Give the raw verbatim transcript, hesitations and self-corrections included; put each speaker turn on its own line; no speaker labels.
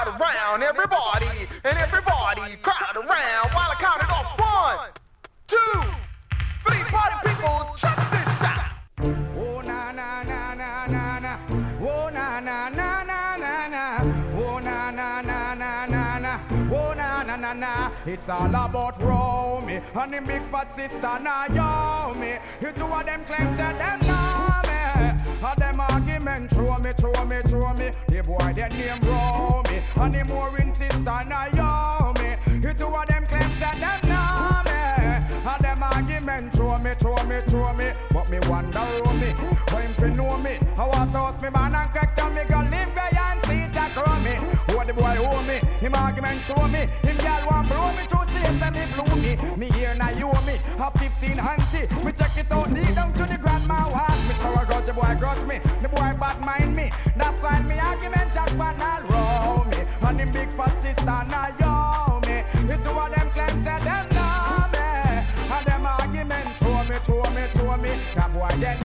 crowd around, everybody, and everybody crowd around while I count it off. One, two, three, party people, check this out.
Oh na na na na na na, oh na na na na na na, oh na na na na na na, oh na na na na. It's all about Romy and them big fat sister Naomi. You two of them claims that them know me. And them argument throw me, throw me, throw me. The boy that name Romy and the Maureen sister Naomi. You two of them claims that them know me. And them argument throw me, throw me, throw me. But me wonder who me, when him fi know me. How I toss me man and crack down me go live there and see it a grow me. What the boy owe me, him argument show me. Him gal want blow me to chase and he blew me. Me here now you owe me, a fifteen handy. Me check it out, lead down to the grandma walk. Me so I got the boy got me, the boy bad mind me. That's why me argument jack pan all row me. And him big fat sister Naomi. The two of them claims that them know me. And them argument throw me, throw me, throw me. That boy then